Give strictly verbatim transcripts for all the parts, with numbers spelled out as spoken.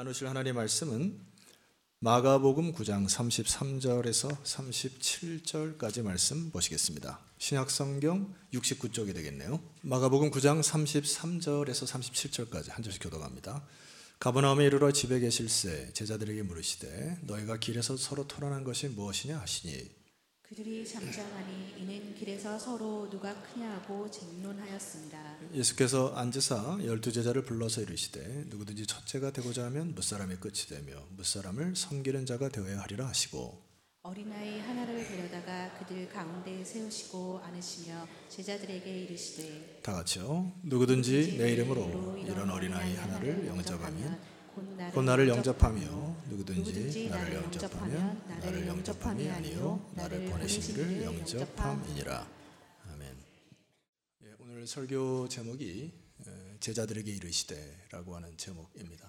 나누실 하나님의 말씀은 마가복음 구 장 삼십삼 절에서 삼십칠 절까지 말씀 보시겠습니다. 신약성경 육십구 쪽이 되겠네요. 마가복음 구 장 삼십삼 절에서 삼십칠 절까지 한 절씩 교독합니다. 가버나움에 이르러 집에 계실새 제자들에게 물으시되 너희가 길에서 서로 토론한 것이 무엇이냐 하시니 그들이 잠잠하니 이는 길에서 서로 누가 크냐고 쟁론하였습니다. 예수께서 앉으사 열두 제자를 불러서 이르시되 누구든지 첫째가 되고자 하면 뭇사람의 끝이 되며 뭇사람을 섬기는 자가 되어야 하리라 하시고 어린아이 하나를 데려다가 그들 가운데 세우시고 안으시며 제자들에게 이르시되 다 같이요. 누구든지 내 이름으로 이런 어린아이 하나를 영접하면 곧 나를 영접하며 누구든지 나를 영접하면 나를 영접함이 아니요 나를 보내신 이를 영접함이니라. 아멘. 예, 오늘 설교 제목이 제자들에게 이르시되라고 하는 제목입니다.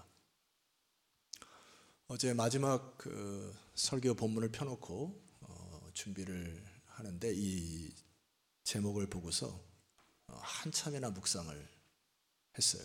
어제 마지막 그 설교 본문을 펴놓고 어, 준비를 하는데 이 제목을 보고서 어, 한참이나 묵상을 했어요.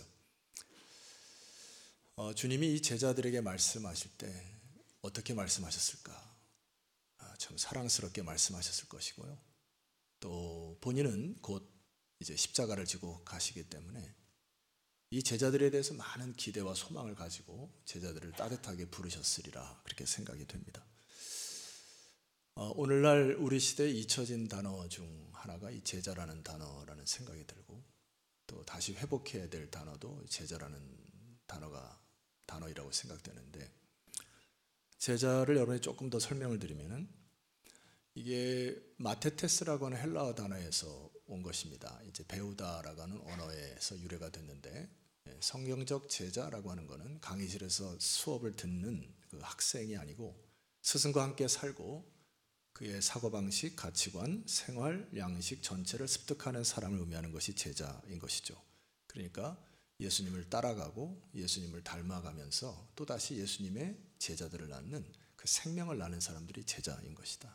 어, 주님이 이 제자들에게 말씀하실 때 어떻게 말씀하셨을까? 아, 참 사랑스럽게 말씀하셨을 것이고요. 또 본인은 곧 이제 십자가를 지고 가시기 때문에 이 제자들에 대해서 많은 기대와 소망을 가지고 제자들을 따뜻하게 부르셨으리라 그렇게 생각이 됩니다. 어, 오늘날 우리 시대에 잊혀진 단어 중 하나가 이 제자라는 단어라는 생각이 들고 또 다시 회복해야 될 단어도 제자라는 단어가 단어이라고 생각되는데 제자를 여러분이 조금 더 설명을 드리면은 이게 마테테스라고 하는 헬라어 단어에서 온 것입니다. 이제 배우다라고 하는 언어에서 유래가 됐는데 성경적 제자라고 하는 것은 강의실에서 수업을 듣는 그 학생이 아니고 스승과 함께 살고 그의 사고방식, 가치관, 생활, 양식 전체를 습득하는 사람을 의미하는 것이 제자인 것이죠. 그러니까 예수님을 따라가고 예수님을 닮아가면서 또다시 예수님의 제자들을 낳는 그 생명을 낳는 사람들이 제자인 것이다.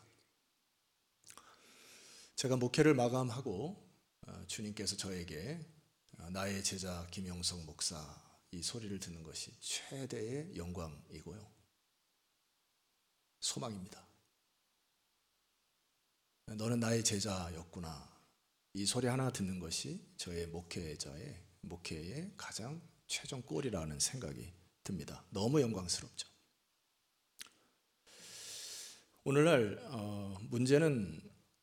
제가 목회를 마감하고 주님께서 저에게 나의 제자 김영석 목사 이 소리를 듣는 것이 최대의 영광이고요. 소망입니다. 너는 나의 제자였구나. 이 소리 하나 듣는 것이 저의 목회자의 목회의 가장 최종 골이라는 생각이 듭니다. 너무 영광스럽죠. 오늘날 어, 문제는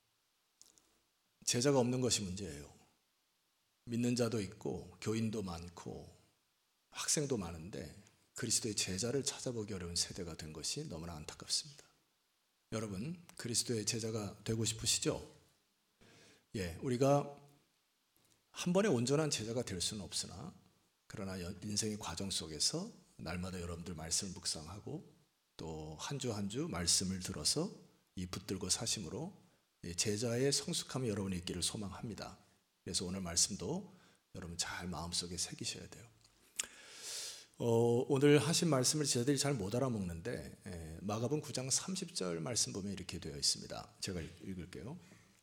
제자가 없는 것이 문제예요. 믿는 자도 있고 교인도 많고 학생도 많은데 그리스도의 제자를 찾아보기 어려운 세대가 된 것이 너무나 안타깝습니다. 여러분 그리스도의 제자가 되고 싶으시죠? 예, 우리가 한 번에 온전한 제자가 될 수는 없으나 그러나 인생의 과정 속에서 날마다 여러분들 말씀을 묵상하고 또 한 주 한 주 말씀을 들어서 이 붙들고 사심으로 제자의 성숙함이 여러분이 있기를 소망합니다. 그래서 오늘 말씀도 여러분 잘 마음속에 새기셔야 돼요. 어, 오늘 하신 말씀을 제자들이 잘 못 알아먹는데 예, 마가복음 구 장 삼십 절 말씀 보면 이렇게 되어 있습니다. 제가 읽을게요.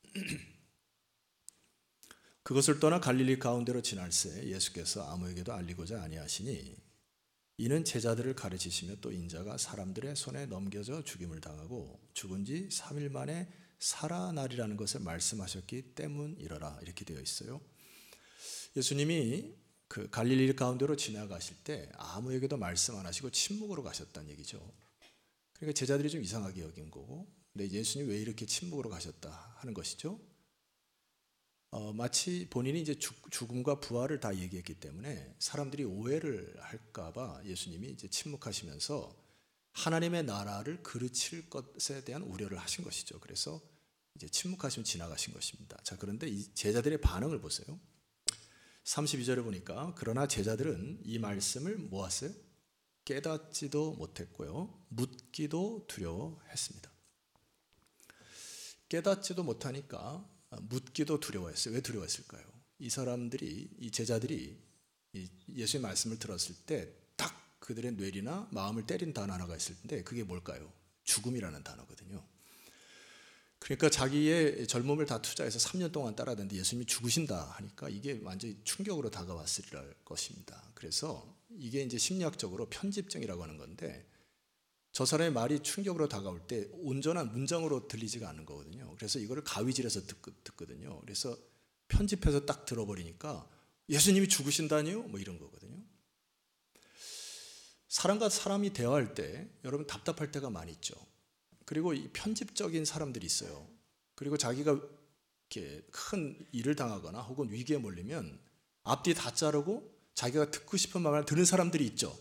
그것을 떠나 갈릴리 가운데로 지날새 예수께서 아무에게도 알리고자 아니하시니 이는 제자들을 가르치시며 또 인자가 사람들의 손에 넘겨져 죽임을 당하고 죽은 지 삼 일 만에 살아나리라는 것을 말씀하셨기 때문이러라 이렇게 되어 있어요. 예수님이 그 갈릴리 가운데로 지나가실 때 아무에게도 말씀 안 하시고 침묵으로 가셨다는 얘기죠. 그러니까 제자들이 좀 이상하게 여긴 거고 근데 예수님이 왜 이렇게 침묵으로 가셨다 하는 것이죠. 어, 마치 본인이 이제 죽, 죽음과 부활을 다 얘기했기 때문에 사람들이 오해를 할까봐 예수님이 이제 침묵하시면서 하나님의 나라를 그르칠 것에 대한 우려를 하신 것이죠. 그래서 이제 침묵하시면 지나가신 것입니다. 자, 그런데 이 제자들의 반응을 보세요. 삼십이 절에 보니까 그러나 제자들은 이 말씀을 모았어요. 깨닫지도 못했고요. 묻기도 두려워했습니다. 깨닫지도 못하니까 묻기도 두려워했어요. 왜 두려워했을까요? 이 사람들이, 이 제자들이 예수의 말씀을 들었을 때 딱 그들의 뇌리나 마음을 때린 단어 하나가 있을 텐데 그게 뭘까요? 죽음이라는 단어거든요. 그러니까 자기의 젊음을 다 투자해서 삼 년 동안 따라다녔는데 예수님이 죽으신다 하니까 이게 완전히 충격으로 다가왔으리라 것입니다. 그래서 이게 이제 심리학적으로 편집증이라고 하는 건데, 저 사람의 말이 충격으로 다가올 때 온전한 문장으로 들리지가 않는 거거든요. 그래서 이거를 가위질해서 듣, 듣거든요. 그래서 편집해서 딱 들어버리니까 예수님이 죽으신다니요? 뭐 이런 거거든요. 사람과 사람이 대화할 때 여러분 답답할 때가 많이 있죠. 그리고 이 편집적인 사람들이 있어요. 그리고 자기가 이렇게 큰 일을 당하거나 혹은 위기에 몰리면 앞뒤 다 자르고 자기가 듣고 싶은 말을 듣는 사람들이 있죠.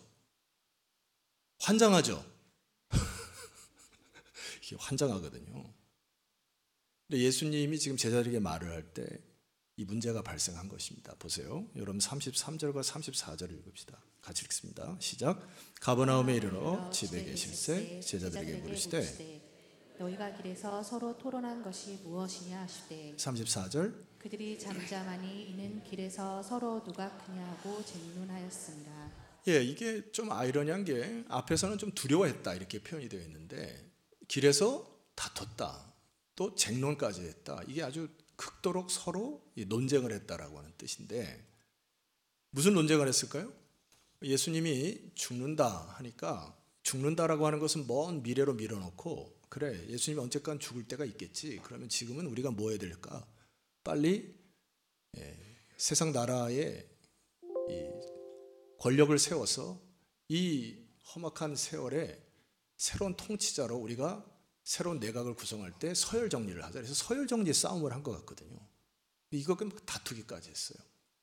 환장하죠. 이게 환장하거든요. 근데 예수님이 지금 제자들에게 말을 할 때 이 문제가 발생한 것입니다. 보세요. 여러분 삼십삼 절과 삼십사 절을 읽읍시다. 같이 읽습니다. 시작. 가버나움에 이르러 집에 계실새 제자들에게 물으시되 너희가 길에서 서로 토론한 것이 무엇이냐 하시되 삼십사 절 그들이 잠잠하니 이는 길에서 서로 누가 크냐 하고 쟁론하였습니다. 예, 이게 좀 아이러니한 게 앞에서는 좀 두려워했다 이렇게 표현이 되어 있는데 길에서 다퉜다 또 쟁론까지 했다. 이게 아주 극도록 서로 논쟁을 했다라고 하는 뜻인데 무슨 논쟁을 했을까요? 예수님이 죽는다 하니까 죽는다라고 하는 것은 먼 미래로 밀어놓고 그래 예수님이 언젠간 죽을 때가 있겠지. 그러면 지금은 우리가 뭐 해야 될까? 빨리 예, 세상 나라에 이 권력을 세워서 이 험악한 세월에 새로운 통치자로 우리가 새로운 내각을 구성할 때 서열 정리를 하자. 그래서 서열 정리 싸움을 한 것 같거든요. 이거 다투기까지 했어요.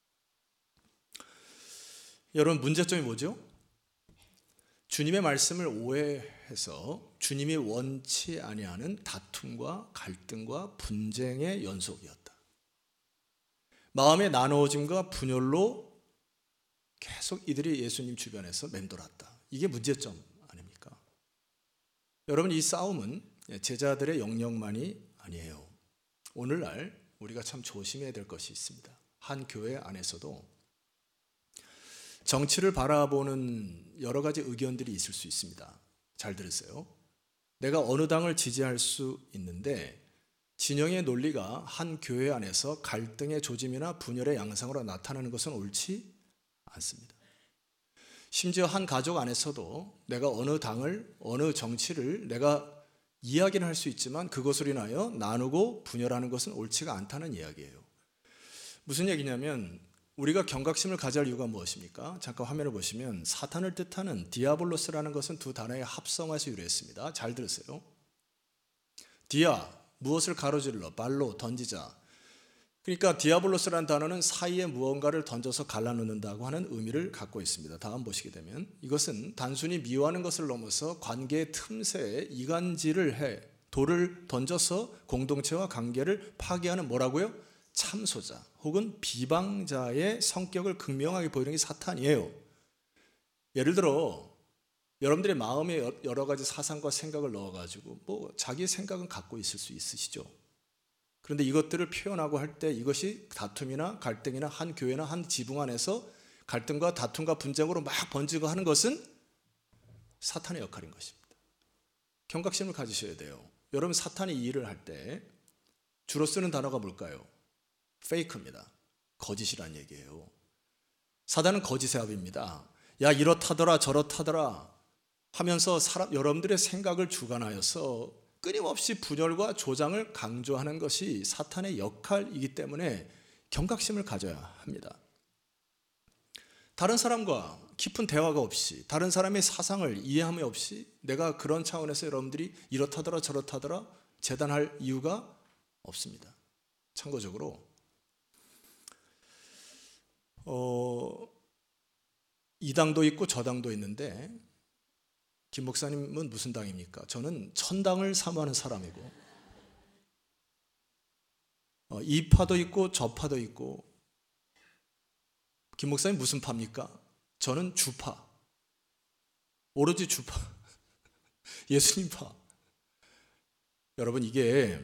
여러분 문제점이 뭐죠? 주님의 말씀을 오해해서 주님이 원치 아니하는 다툼과 갈등과 분쟁의 연속이었다. 마음의 나누어짐과 분열로 계속 이들이 예수님 주변에서 맴돌았다. 이게 문제점 아닙니까? 여러분 이 싸움은 제자들의 영역만이 아니에요. 오늘날 우리가 참 조심해야 될 것이 있습니다. 한 교회 안에서도 정치를 바라보는 여러 가지 의견들이 있을 수 있습니다. 잘 들으세요. 내가 어느 당을 지지할 수 있는데 진영의 논리가 한 교회 안에서 갈등의 조짐이나 분열의 양상으로 나타나는 것은 옳지 않습니다. 심지어 한 가족 안에서도 내가 어느 당을, 어느 정치를 내가 이야기는 할 수 있지만 그것으로 인하여 나누고 분열하는 것은 옳지가 않다는 이야기예요. 무슨 얘기냐면 우리가 경각심을 가져야 할 이유가 무엇입니까? 잠깐 화면을 보시면 사탄을 뜻하는 디아볼로스라는 것은 두 단어의 합성어에서 유래했습니다. 잘 들으세요. 디아, 무엇을 가로질러, 발로, 던지자. 그러니까 디아볼로스라는 단어는 사이에 무언가를 던져서 갈라놓는다고 하는 의미를 갖고 있습니다. 다음 보시게 되면 이것은 단순히 미워하는 것을 넘어서 관계의 틈새에 이간질을 해 돌을 던져서 공동체와 관계를 파괴하는 뭐라고요? 참소자 혹은 비방자의 성격을 극명하게 보이는 게 사탄이에요. 예를 들어 여러분들의 마음에 여러 가지 사상과 생각을 넣어가지고 뭐 자기의 생각은 갖고 있을 수 있으시죠. 그런데 이것들을 표현하고 할 때 이것이 다툼이나 갈등이나 한 교회나 한 지붕 안에서 갈등과 다툼과 분쟁으로 막 번지고 하는 것은 사탄의 역할인 것입니다. 경각심을 가지셔야 돼요. 여러분 사탄이 이 일을 할 때 주로 쓰는 단어가 뭘까요? 페이크입니다. 거짓이란 얘기예요. 사단은 거짓의 합입니다. 야 이렇다더라 저렇다더라 하면서 사람, 여러분들의 생각을 주관하여서 끊임없이 분열과 조장을 강조하는 것이 사탄의 역할이기 때문에 경각심을 가져야 합니다. 다른 사람과 깊은 대화가 없이 다른 사람의 사상을 이해함이 없이 내가 그런 차원에서 여러분들이 이렇다더라 저렇다더라 재단할 이유가 없습니다. 참고적으로 어, 이 당도 있고 저 당도 있는데 김 목사님은 무슨 당입니까? 저는 천당을 사모하는 사람이고 어, 이 파도 있고 저 파도 있고 김 목사님 무슨 파입니까? 저는 주파 오로지 주파 예수님 파. 여러분 이게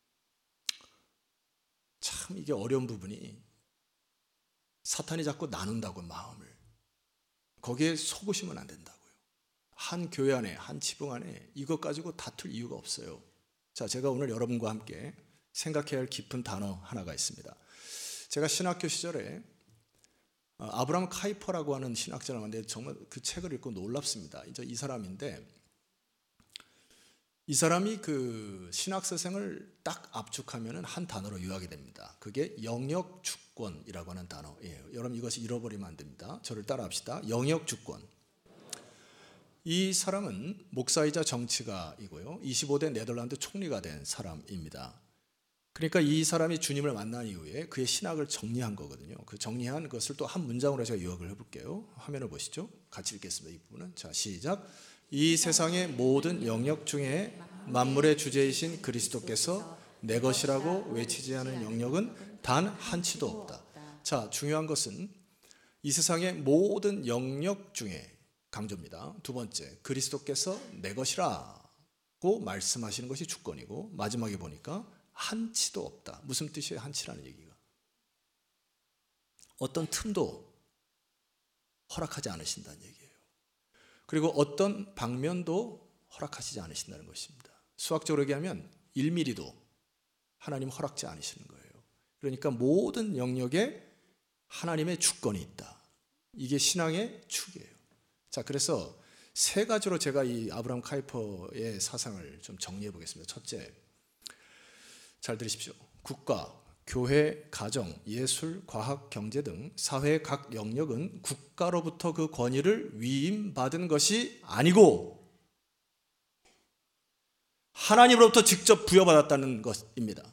참 이게 어려운 부분이 사탄이 자꾸 나눈다고 마음을 거기에 속으시면 안 된다고요. 한 교회 안에 한 지붕 안에 이것 가지고 다툴 이유가 없어요. 자, 제가 오늘 여러분과 함께 생각해야 할 깊은 단어 하나가 있습니다. 제가 신학교 시절에 아브라함 카이퍼라고 하는 신학자를 만났는데 정말 그 책을 읽고 놀랍습니다. 이제 이 사람인데 이 사람이 그 신학 서생을 딱 압축하면 한 단어로 요약이 됩니다. 그게 영역 주권이라고 하는 단어예요. 여러분 이것이 잃어버리면 안 됩니다. 저를 따라합시다. 영역 주권. 이 사람은 목사이자 정치가이고요. 이십오 대 네덜란드 총리가 된 사람입니다. 그러니까 이 사람이 주님을 만난 이후에 그의 신학을 정리한 거거든요. 그 정리한 것을 또 한 문장으로 제가 요약을 해볼게요. 화면을 보시죠. 같이 읽겠습니다. 이 부분은. 자, 시작. 이 세상의 모든 영역 중에 만물의 주제이신 그리스도께서 내 것이라고 외치지 않은 영역은 단 한치도 없다. 자, 중요한 것은 이 세상의 모든 영역 중에 강조입니다. 두 번째, 그리스도께서 내 것이라고 말씀하시는 것이 주권이고, 마지막에 보니까 한치도 없다. 무슨 뜻이에요? 한치라는 얘기가. 어떤 틈도 허락하지 않으신다는 얘기예요. 그리고 어떤 방면도 허락하시지 않으신다는 것입니다. 수학적으로 얘기하면 일 밀리미터도 하나님 허락지 않으시는 거예요. 그러니까 모든 영역에 하나님의 주권이 있다. 이게 신앙의 축이에요. 자, 그래서 세 가지로 제가 이 아브라함 카이퍼의 사상을 좀 정리해 보겠습니다. 첫째, 잘 들으십시오. 국가, 교회, 가정, 예술, 과학, 경제 등 사회의 각 영역은 국가로부터 그 권위를 위임받은 것이 아니고 하나님으로부터 직접 부여받았다는 것입니다.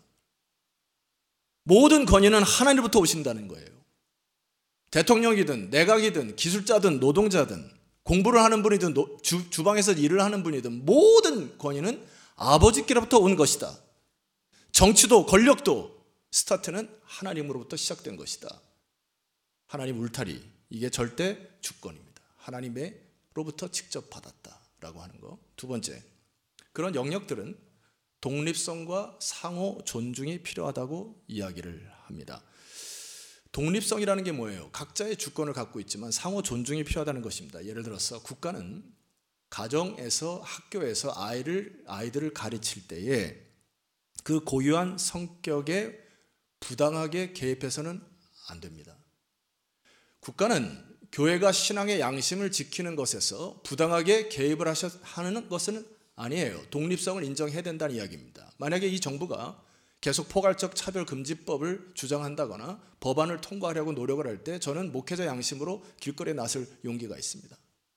모든 권위는 하나님으로부터 오신다는 거예요. 대통령이든 내각이든 기술자든 노동자든 공부를 하는 분이든 주, 주방에서 일을 하는 분이든 모든 권위는 아버지께로부터 온 것이다. 정치도 권력도 스타트는 하나님으로부터 시작된 것이다. 하나님 울타리, 이게 절대 주권입니다. 하나님으로부터 직접 받았다라고 하는 거. 두 번째, 그런 영역들은 독립성과 상호 존중이 필요하다고 이야기를 합니다. 독립성이라는 게 뭐예요? 각자의 주권을 갖고 있지만 상호 존중이 필요하다는 것입니다. 예를 들어서 국가는 가정에서 학교에서 아이를, 아이들을 가르칠 때에 그 고유한 성격에 부당하게 개입해서는 안 됩니다. 국가는 교회가 신앙의 양심을 지키는 것에서 부당하게 개입을 하는 것은 아니에요. 독립성을 인정해야 된다는 이야기입니다. 만약에 이 정부가 계속 포괄적 차별금지법을 주장한다거나 법안을 통과하려고 노력을 할 때 저는 목회자 양심으로 길거리에 나설 용기가 있습니다.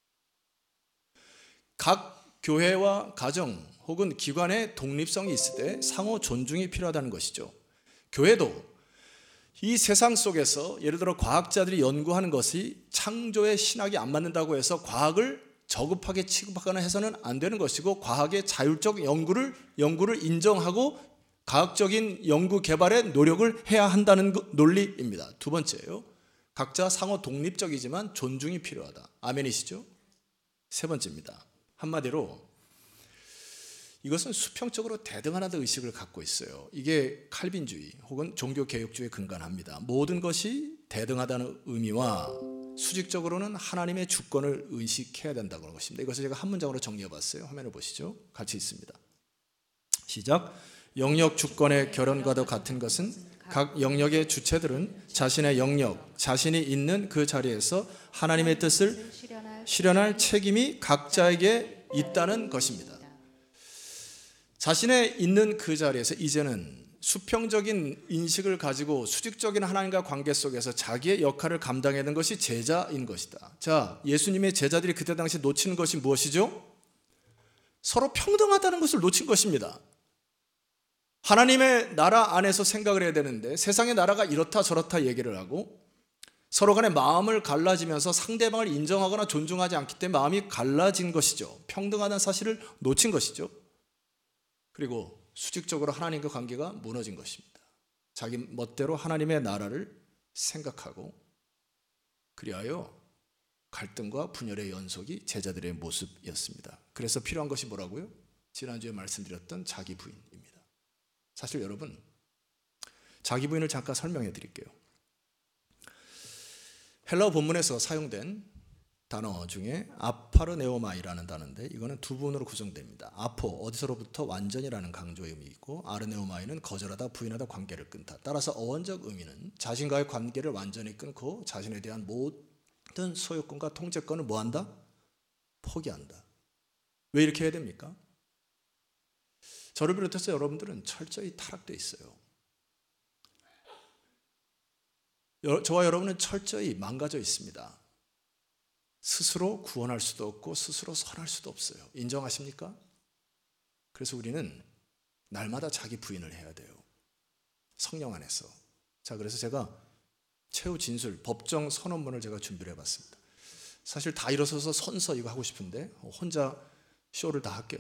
각 교회와 가정 혹은 기관의 독립성이 있을 때 상호 존중이 필요하다는 것이죠. 교회도 이 세상 속에서 예를 들어 과학자들이 연구하는 것이 창조의 신학이 안 맞는다고 해서 과학을 저급하게 취급하거나 해서는 안 되는 것이고, 과학의 자율적 연구를, 연구를 인정하고 과학적인 연구 개발에 노력을 해야 한다는 논리입니다. 두 번째예요. 각자 상호 독립적이지만 존중이 필요하다. 아멘이시죠? 세 번째입니다. 한마디로 이것은 수평적으로 대등하다 의식을 갖고 있어요. 이게 칼빈주의 혹은 종교개혁주의에 근간합니다. 모든 것이 대등하다는 의미와 수직적으로는 하나님의 주권을 의식해야 된다고 하는 것입니다. 이것을 제가 한 문장으로 정리해 봤어요. 화면을 보시죠. 같이 있습니다. 시작. 영역 주권의 결연과도 같은 것은 각 영역의 주체들은 자신의 영역, 자신이 있는 그 자리에서 하나님의 뜻을 실현할 책임이 각자에게 있다는 것입니다. 자신의 있는 그 자리에서 이제는 수평적인 인식을 가지고 수직적인 하나님과 관계 속에서 자기의 역할을 감당해야 하는 것이 제자인 것이다. 자, 예수님의 제자들이 그때 당시 놓친 것이 무엇이죠? 서로 평등하다는 것을 놓친 것입니다. 하나님의 나라 안에서 생각을 해야 되는데 세상의 나라가 이렇다 저렇다 얘기를 하고 서로 간에 마음을 갈라지면서 상대방을 인정하거나 존중하지 않기 때문에 마음이 갈라진 것이죠. 평등하다는 사실을 놓친 것이죠. 그리고 수직적으로 하나님과 관계가 무너진 것입니다. 자기 멋대로 하나님의 나라를 생각하고, 그리하여 갈등과 분열의 연속이 제자들의 모습이었습니다. 그래서 필요한 것이 뭐라고요? 지난주에 말씀드렸던 자기 부인입니다. 사실 여러분, 자기 부인을 잠깐 설명해 드릴게요. 헬라어 본문에서 사용된 단어 중에 아파르네오마이라는 단어인데 이거는 두 부분으로 구성됩니다. 아포, 어디서로부터 완전이라는 강조의 의미 있고, 아르네오마이는 거절하다, 부인하다, 관계를 끊다. 따라서 어원적 의미는 자신과의 관계를 완전히 끊고 자신에 대한 모든 소유권과 통제권을 뭐한다? 포기한다. 왜 이렇게 해야 됩니까? 저를 비롯해서 여러분들은 철저히 타락되어 있어요. 저와 여러분은 철저히 망가져 있습니다. 스스로 구원할 수도 없고 스스로 선할 수도 없어요. 인정하십니까? 그래서 우리는 날마다 자기 부인을 해야 돼요. 성령 안에서. 자, 그래서 제가 최후 진술, 법정 선언문을 제가 준비를 해봤습니다. 사실 다 일어서서 선서 이거 하고 싶은데 혼자 쇼를 다 할게요.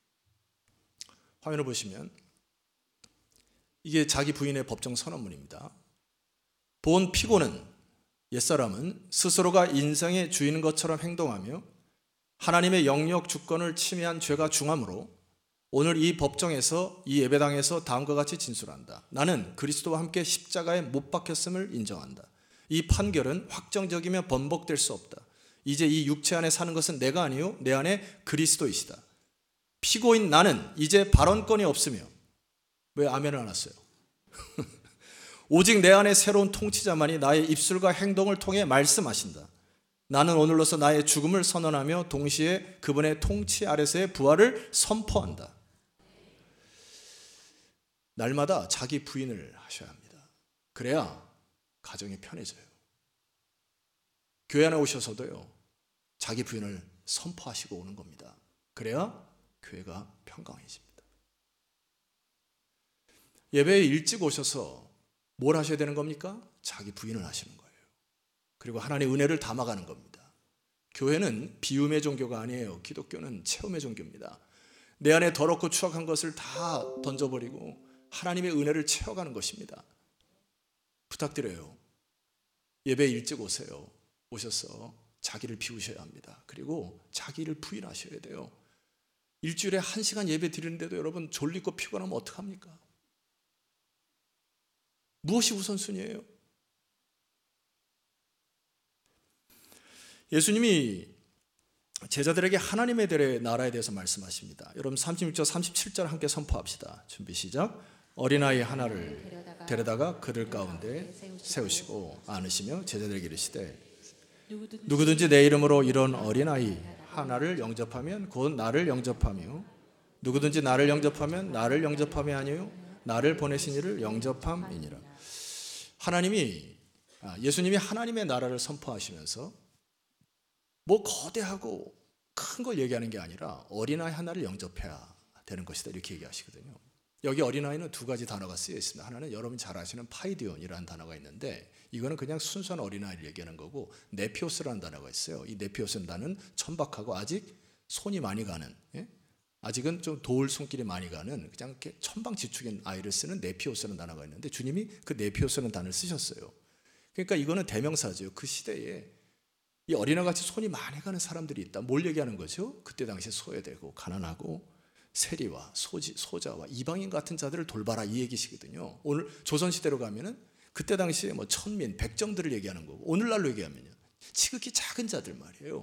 화면을 보시면 이게 자기 부인의 법정 선언문입니다. 본 피고는, 옛사람은 스스로가 인생의 주인인 것처럼 행동하며 하나님의 영역 주권을 침해한 죄가 중하므로 오늘 이 법정에서, 이 예배당에서 다음과 같이 진술한다. 나는 그리스도와 함께 십자가에 못 박혔음을 인정한다. 이 판결은 확정적이며 번복될 수 없다. 이제 이 육체 안에 사는 것은 내가 아니요 내 안에 그리스도이시다. 피고인 나는 이제 발언권이 없으며, 왜 아멘을 안 왔어요? 오직 내 안에 새로운 통치자만이 나의 입술과 행동을 통해 말씀하신다. 나는 오늘로서 나의 죽음을 선언하며 동시에 그분의 통치 아래서의 부활을 선포한다. 날마다 자기 부인을 하셔야 합니다. 그래야 가정이 편해져요. 교회 안에 오셔서도요, 자기 부인을 선포하시고 오는 겁니다. 그래야 교회가 평강해집니다. 예배에 일찍 오셔서 뭘 하셔야 되는 겁니까? 자기 부인을 하시는 거예요. 그리고 하나님의 은혜를 담아가는 겁니다. 교회는 비움의 종교가 아니에요. 기독교는 체험의 종교입니다. 내 안에 더럽고 추악한 것을 다 던져버리고 하나님의 은혜를 채워가는 것입니다. 부탁드려요. 예배에 일찍 오세요. 오셔서 자기를 비우셔야 합니다. 그리고 자기를 부인하셔야 돼요. 일주일에 한 시간 예배 드리는데도 여러분 졸리고 피곤하면 어떡합니까? 무엇이 우선순위예요? 예수님이 제자들에게 하나님의 나라에 대해서 말씀하십니다. 여러분 삼십육 절 삼십칠 절 함께 선포합시다. 준비 시작. 어린아이 하나를 데려다가 그들 가운데 세우시고 안으시며 제자들에게 이르시되 누구든지 내 이름으로 이런 어린아이 하나를 영접하면 곧 나를 영접하며 누구든지 나를 영접하면 나를 영접함이 아니요 나를 보내신 이를 영접함이니라. 하나님이, 예수님이 하나님의 나라를 선포하시면서 뭐 거대하고 큰 걸 얘기하는 게 아니라 어린아이 하나를 영접해야 되는 것이다 이렇게 얘기하시거든요. 여기 어린아이는 두 가지 단어가 쓰여 있습니다. 하나는 여러분이 잘 아시는 파이디온이라는 단어가 있는데 이거는 그냥 순수한 어린아이를 얘기하는 거고, 네피오스라는 단어가 있어요. 이 네피오스는 나는 천박하고 아직 손이 많이 가는, 예? 아직은 좀 도울 손길이 많이 가는 그냥 이렇게 천방지축인 아이를 쓰는 네피오스라는 단어가 있는데 주님이 그 네피오스라는 단어를 쓰셨어요. 그러니까 이거는 대명사죠. 그 시대에 이 어린아이같이 손이 많이 가는 사람들이 있다. 뭘 얘기하는 거죠? 그때 당시에 소외되고 가난하고 세리와 소지, 소자와 이방인 같은 자들을 돌봐라 이 얘기시거든요. 오늘 조선시대로 가면은 그때 당시에 뭐 천민, 백정들을 얘기하는 거고, 오늘날로 얘기하면요 지극히 작은 자들 말이에요.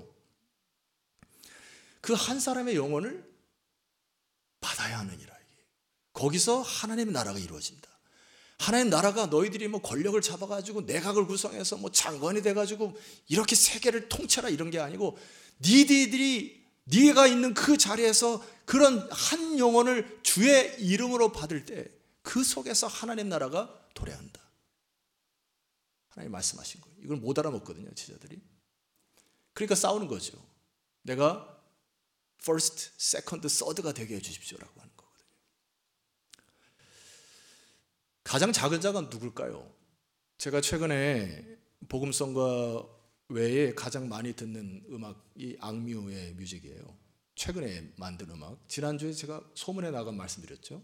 그 한 사람의 영혼을 받아야 하느니라. 거기서 하나님의 나라가 이루어진다. 하나님 나라가 너희들이 뭐 권력을 잡아가지고 내각을 구성해서 뭐 장관이 돼가지고 이렇게 세계를 통치하라 이런 게 아니고, 니들이 네가 있는 그 자리에서 그런 한 영혼을 주의 이름으로 받을 때 그 속에서 하나님 나라가 도래한다. 하나님 말씀하신 거예요. 이걸 못 알아먹거든요, 제자들이. 그러니까 싸우는 거죠. 내가 first, second, third가 되게 해주십시오라고 하는 거거든요. 가장 작은 자가 누굴까요? 제가 최근에 복음성가 외에 가장 많이 듣는 음악이 악뮤의 뮤직이에요. 최근에 만든 음악. 지난주에 제가 소문에 나간 말씀드렸죠.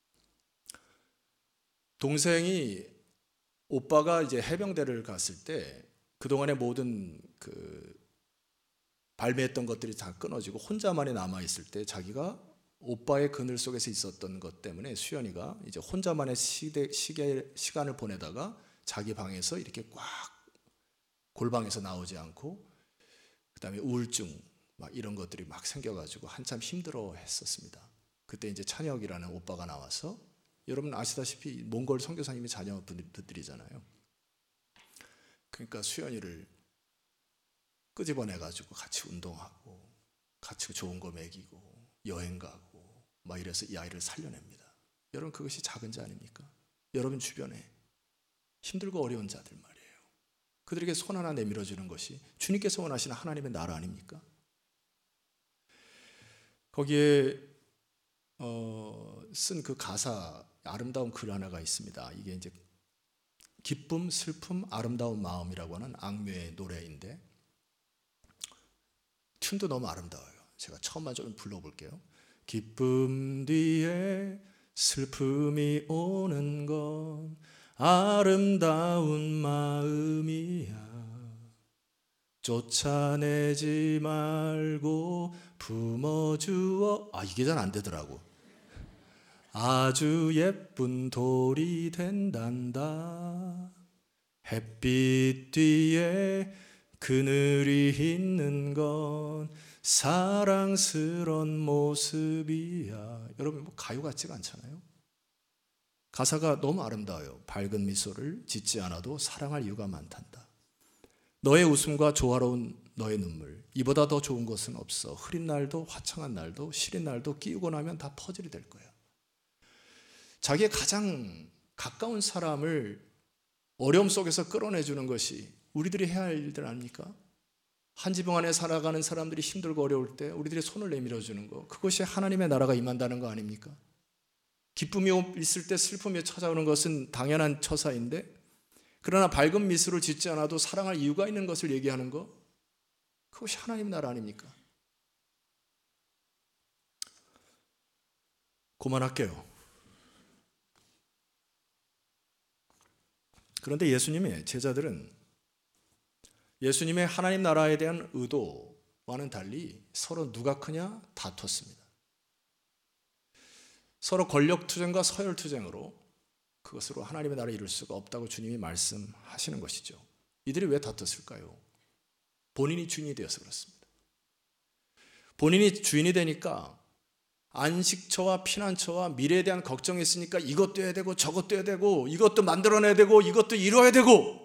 동생이, 오빠가 이제 해병대를 갔을 때 그동안의 모든 그 발매했던 것들이 다 끊어지고 혼자만이 남아있을 때 자기가 오빠의 그늘 속에서 있었던 것 때문에 수연이가 이제 혼자만의 시대, 시계, 시간을 보내다가 자기 방에서 이렇게 꽉 골방에서 나오지 않고 그다음에 우울증 막 이런 것들이 막 생겨가지고 한참 힘들어했었습니다. 그때 이제 찬혁이라는 오빠가 나와서, 여러분 아시다시피 몽골 선교사님의 자녀분들이잖아요. 그러니까 수연이를 끄집어내가지고 같이 운동하고 같이 좋은 거 먹이고 여행 가고 막 이래서 이 아이를 살려냅니다. 여러분 그것이 작은 자 아닙니까? 여러분 주변에 힘들고 어려운 자들 말이에요. 그들에게 손 하나 내밀어주는 것이 주님께서 원하시는 하나님의 나라 아닙니까? 거기에 어, 쓴 그 가사, 아름다운 글 하나가 있습니다. 이게 이제 기쁨, 슬픔, 아름다운 마음이라고 하는 악뮤의 노래인데 튠도 너무 아름다워요. 제가 처음만 좀 불러볼게요. 기쁨 뒤에 슬픔이 오는 건 아름다운 마음이야. 쫓아내지 말고 품어주어. 아, 이게 잘 안 되더라고. 아주 예쁜 돌이 된단다. 햇빛 뒤에 그늘이 있는 건 사랑스런 모습이야. 여러분 뭐 가요 같지가 않잖아요. 가사가 너무 아름다워요. 밝은 미소를 짓지 않아도 사랑할 이유가 많단다. 너의 웃음과 조화로운 너의 눈물, 이보다 더 좋은 것은 없어. 흐린 날도 화창한 날도 시린 날도 끼우고 나면 다 퍼즐이 될 거야. 자기의 가장 가까운 사람을 어려움 속에서 끌어내주는 것이 우리들이 해야 할 일들 아닙니까? 한 지붕 안에 살아가는 사람들이 힘들고 어려울 때 우리들이 손을 내밀어주는 것, 그것이 하나님의 나라가 임한다는 거 아닙니까? 기쁨이 있을 때 슬픔이 찾아오는 것은 당연한 처사인데, 그러나 밝은 미소를 짓지 않아도 사랑할 이유가 있는 것을 얘기하는 것, 그것이 하나님의 나라 아닙니까? 그만할게요. 그런데 예수님의 제자들은 예수님의 하나님 나라에 대한 의도와는 달리 서로 누가 크냐 다퉜습니다. 서로 권력투쟁과 서열투쟁으로 그것으로 하나님의 나라를 이룰 수가 없다고 주님이 말씀하시는 것이죠. 이들이 왜 다퉜을까요? 본인이 주인이 되어서 그렇습니다. 본인이 주인이 되니까 안식처와 피난처와 미래에 대한 걱정이 있으니까 이것도 해야 되고 저것도 해야 되고 이것도 만들어내야 되고 이것도 이루어야 되고,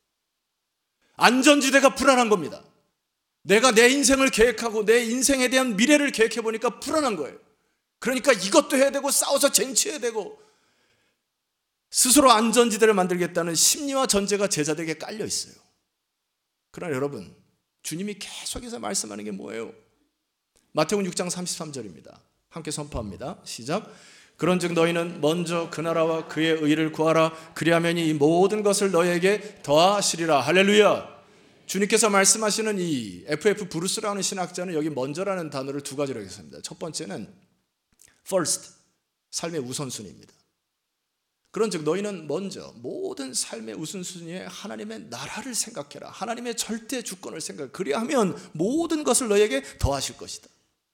안전지대가 불안한 겁니다. 내가 내 인생을 계획하고 내 인생에 대한 미래를 계획해 보니까 불안한 거예요. 그러니까 이것도 해야 되고 싸워서 쟁취해야 되고 스스로 안전지대를 만들겠다는 심리와 전제가 제자들에게 깔려 있어요. 그러나 여러분, 주님이 계속해서 말씀하는 게 뭐예요? 마태복음 육 장 삼십삼 절입니다. 함께 선포합니다. 시작. 그런즉 너희는 먼저 그 나라와 그의 의를 구하라. 그리하면 이 모든 것을 너희에게 더하시리라. 할렐루야. 주님께서 말씀하시는 이 에프에프 브루스라는 신학자는 여기 먼저라는 단어를 두 가지로 했습니다. 첫 번째는 first, 삶의 우선순위입니다. 그런즉 너희는 먼저 모든 삶의 우선순위에 하나님의 나라를 생각해라. 하나님의 절대 주권을 생각해. 그리하면 모든 것을 너희에게 더하실 것이다.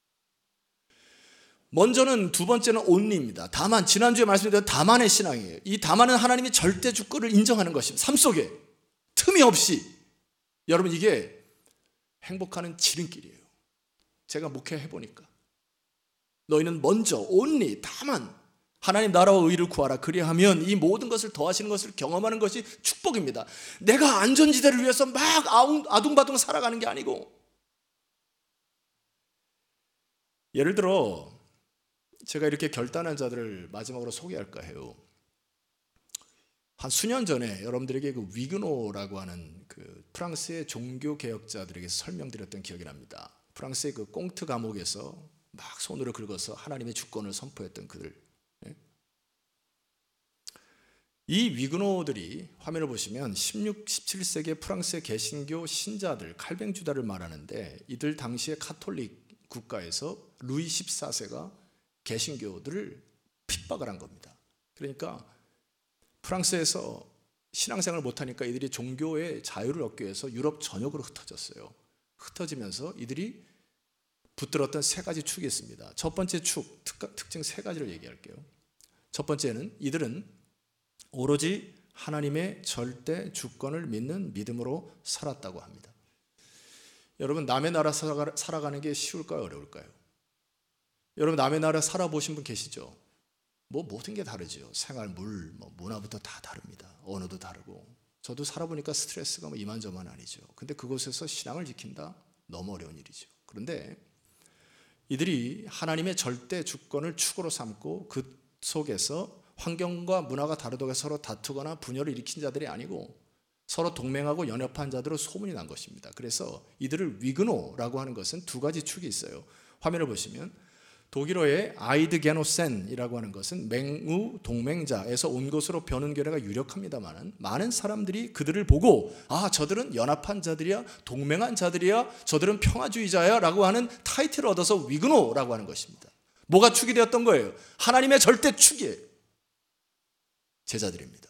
먼저는, 두 번째는 only입니다. 다만, 지난주에 말씀드린 다만의 신앙이에요. 이 다만은 하나님이 절대 주권을 인정하는 것입니다. 삶 속에 틈이 없이. 여러분, 이게 행복하는 지름길이에요. 제가 목회해 보니까 너희는 먼저 only, 다만 하나님 나라와 의를 구하라. 그리하면 이 모든 것을 더하시는 것을 경험하는 것이 축복입니다. 내가 안전지대를 위해서 막 아둥바둥 살아가는 게 아니고, 예를 들어 제가 이렇게 결단한 자들을 마지막으로 소개할까 해요. 한 수년 전에 여러분들에게 그 위그노라고 하는 그 프랑스의 종교 개혁자들에게 설명드렸던 기억이 납니다. 프랑스의 그 꽁트 감옥에서 막 손으로 긁어서 하나님의 주권을 선포했던 그들. 이 위그노들이, 화면을 보시면 십육, 십칠 세기 프랑스의 개신교 신자들, 칼뱅주다를 말하는데, 이들 당시의 카톨릭 국가에서 루이 십사 세가 개신교들을 핍박을 한 겁니다. 그러니까 프랑스에서 신앙생활을 못하니까 이들이 종교의 자유를 얻기 위해서 유럽 전역으로 흩어졌어요. 흩어지면서 이들이 붙들었던 세 가지 축이 있습니다. 첫 번째 축, 특, 특징 세 가지를 얘기할게요. 첫 번째는 이들은 오로지 하나님의 절대 주권을 믿는 믿음으로 살았다고 합니다. 여러분, 남의 나라 살아가는 게 쉬울까요? 어려울까요? 여러분, 남의 나라 살아보신 분 계시죠? 뭐 모든 게 다르죠. 생활, 물, 뭐 문화부터 다 다릅니다. 언어도 다르고. 저도 살아보니까 스트레스가 뭐 이만저만 아니죠. 근데 그곳에서 신앙을 지킨다? 너무 어려운 일이죠. 그런데 이들이 하나님의 절대 주권을 축으로 삼고 그 속에서 환경과 문화가 다르다고 해서 서로 다투거나 분열을 일으킨 자들이 아니고 서로 동맹하고 연합한 자들로 소문이 난 것입니다. 그래서 이들을 위그노라고 하는 것은 두 가지 축이 있어요. 화면을 보시면 독일어의 아이드게노센이라고 하는 것은 맹우 동맹자에서 온 것으로 벼는 결례가 유력합니다만 많은 사람들이 그들을 보고 아, 저들은 연합한 자들이야, 동맹한 자들이야, 저들은 평화주의자야 라고 하는 타이틀을 얻어서 위그노라고 하는 것입니다. 뭐가 축이 되었던 거예요? 하나님의 절대 축이에요. 제자들입니다.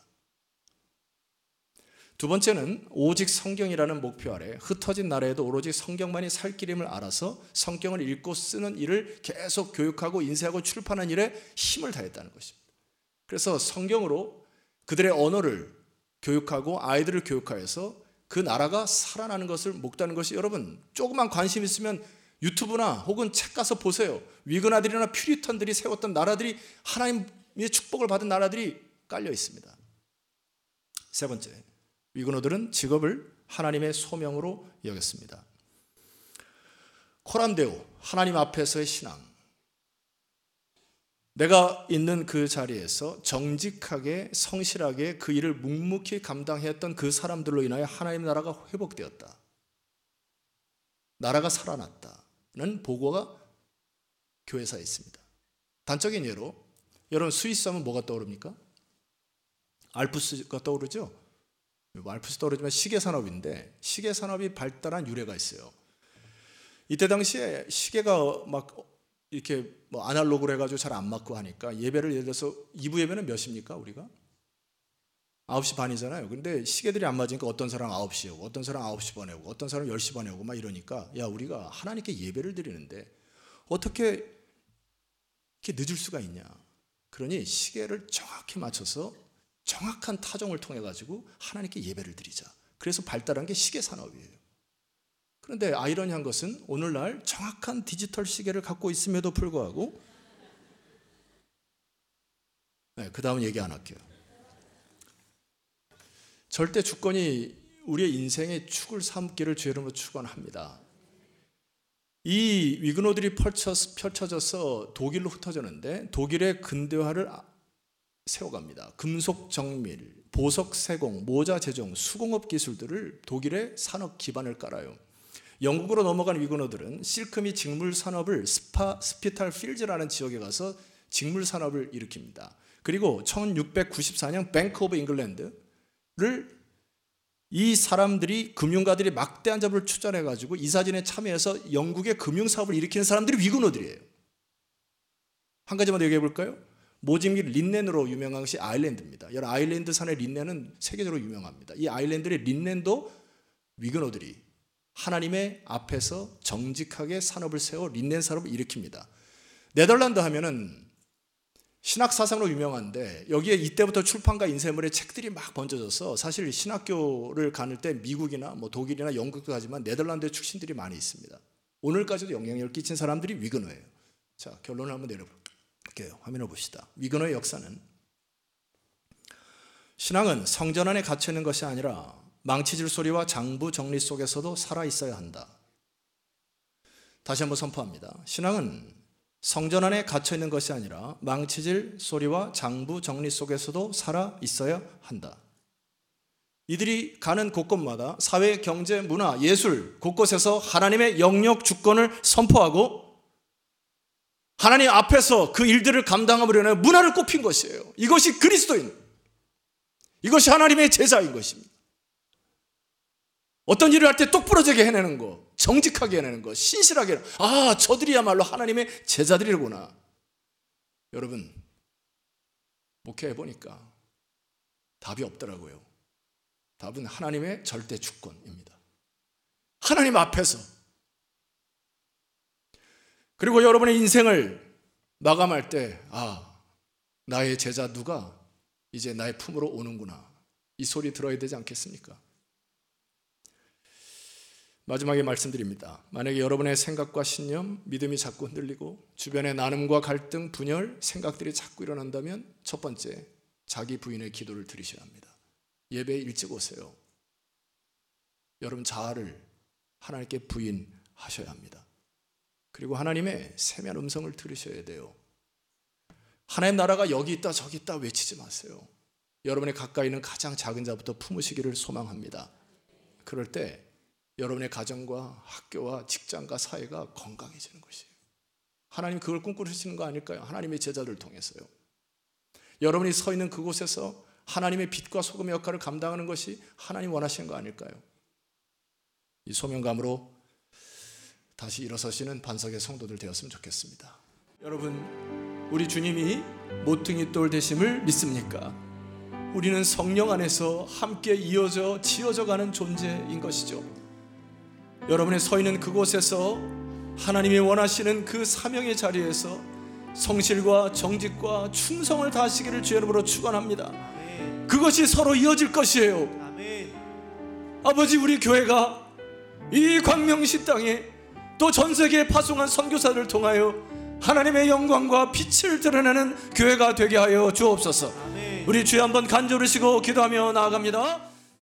두 번째는 오직 성경이라는 목표 아래 흩어진 나라에도 오로지 성경만이 살 길임을 알아서 성경을 읽고 쓰는 일을 계속 교육하고 인쇄하고 출판하는 일에 힘을 다했다는 것입니다. 그래서 성경으로 그들의 언어를 교육하고 아이들을 교육하여서 그 나라가 살아나는 것을 목도하는 것이, 여러분 조금만 관심 있으면 유튜브나 혹은 책 가서 보세요. 위그나들이나 퓨리턴들이 세웠던 나라들이, 하나님의 축복을 받은 나라들이 깔려 있습니다. 세 번째, 위그노들은 직업을 하나님의 소명으로 여겼습니다. 코람데오, 하나님 앞에서의 신앙. 내가 있는 그 자리에서 정직하게 성실하게 그 일을 묵묵히 감당했던 그 사람들로 인하여 하나님 나라가 회복되었다, 나라가 살아났다는 보고가 교회사에 있습니다. 단적인 예로 여러분, 스위스 하면 뭐가 떠오릅니까? 알프스가 떠오르죠? 알프스 떠오르지만 시계산업인데, 시계산업이 발달한 유래가 있어요. 이때 당시에 시계가 막 이렇게 뭐 아날로그로 해가지고 잘 안 맞고 하니까 예배를, 예를 들어서 이 부 예배는 몇 시입니까 우리가? 아홉 시 반이잖아요. 근데 시계들이 안 맞으니까 어떤 사람 아홉 시에 오고 어떤 사람 아홉 시 반에 오고 어떤 사람 열 시 반에 오고 막 이러니까, 야, 우리가 하나님께 예배를 드리는데 어떻게 이렇게 늦을 수가 있냐. 그러니 시계를 정확히 맞춰서 정확한 타종을 통해 가지고 하나님께 예배를 드리자. 그래서 발달한 게 시계 산업이에요. 그런데 아이러니한 것은 오늘날 정확한 디지털 시계를 갖고 있음에도 불구하고, 네, 그 다음은 얘기 안 할게요. 절대 주권이 우리의 인생의 축을 삼기를 주 이름으로 축원합니다. 이 위그노들이 펼쳐져서 독일로 흩어졌는데 독일의 근대화를 세워갑니다. 금속 정밀, 보석 세공, 모자 제종, 수공업 기술들을 독일의 산업 기반을 깔아요. 영국으로 넘어간 위그노들은 실크 및 직물 산업을 스파, 스피탈 필즈라는 지역에 가서 직물 산업을 일으킵니다. 그리고 천육백구십사 년 뱅크 오브 잉글랜드를, 이 사람들이, 금융가들이 막대한 자본을 투자해가지고 이 사진에 참여해서 영국의 금융사업을 일으키는 사람들이 위그노들이에요. 한 가지만 더 얘기해 볼까요? 모직 및 린넨으로 유명한 것이 아일랜드입니다. 여러분, 아일랜드 산의 린넨은 세계적으로 유명합니다. 이 아일랜드의 린넨도 위그노들이 하나님의 앞에서 정직하게 산업을 세워 린넨 산업을 일으킵니다. 네덜란드 하면은 신학 사상으로 유명한데, 여기에 이때부터 출판과 인쇄물의 책들이 막 번져져서 사실 신학교를 가는 때 미국이나 뭐 독일이나 영국도 가지만 네덜란드의 출신들이 많이 있습니다. 오늘까지도 영향력을 끼친 사람들이 위그노예요. 자, 결론을 한번 내려볼게요. 화면을 봅시다. 위그노의 역사는, 신앙은 성전 안에 갇혀 있는 것이 아니라 망치질 소리와 장부 정리 속에서도 살아 있어야 한다. 다시 한번 선포합니다. 신앙은 성전 안에 갇혀 있는 것이 아니라 망치질 소리와 장부 정리 속에서도 살아 있어야 한다. 이들이 가는 곳곳마다 사회, 경제, 문화, 예술 곳곳에서 하나님의 영역 주권을 선포하고 하나님 앞에서 그 일들을 감당함으로 인해 문화를 꼽힌 것이에요. 이것이 그리스도인, 이것이 하나님의 제자인 것입니다. 어떤 일을 할 때 똑부러지게 해내는 거, 정직하게 해내는 거, 신실하게 해내는 거. 아, 저들이야말로 하나님의 제자들이구나. 여러분, 목회해보니까 답이 없더라고요. 답은 하나님의 절대 주권입니다. 하나님 앞에서. 그리고 여러분의 인생을 마감할 때, 아, 나의 제자 누가 이제 나의 품으로 오는구나, 이 소리 들어야 되지 않겠습니까? 마지막에 말씀드립니다. 만약에 여러분의 생각과 신념, 믿음이 자꾸 흔들리고 주변의 나눔과 갈등, 분열, 생각들이 자꾸 일어난다면 첫 번째, 자기 부인의 기도를 들으셔야 합니다. 예배에 일찍 오세요. 여러분 자아를 하나님께 부인하셔야 합니다. 그리고 하나님의 세미한 음성을 들으셔야 돼요. 하나님 나라가 여기 있다 저기 있다 외치지 마세요. 여러분의 가까이 있는 가장 작은 자부터 품으시기를 소망합니다. 그럴 때 여러분의 가정과 학교와 직장과 사회가 건강해지는 것이에요. 하나님 그걸 꿈꾸시는 거 아닐까요? 하나님의 제자들을 통해서요. 여러분이 서 있는 그곳에서 하나님의 빛과 소금의 역할을 감당하는 것이 하나님 원하시는 거 아닐까요? 이 소명감으로 다시 일어서시는 반석의 성도들 되었으면 좋겠습니다. 여러분, 우리 주님이 모퉁이 돌 되심을 믿습니까? 우리는 성령 안에서 함께 이어져 지어져 가는 존재인 것이죠. 여러분이 서 있는 그곳에서 하나님이 원하시는 그 사명의 자리에서 성실과 정직과 충성을 다하시기를 주의 이름으로 축원합니다. 그것이 서로 이어질 것이에요. 아버지, 우리 교회가 이 광명시 땅에 또 전 세계에 파송한 선교사들을 통하여 하나님의 영광과 빛을 드러내는 교회가 되게 하여 주옵소서. 우리 주여 한번 간절히 시고 기도하며 나아갑니다.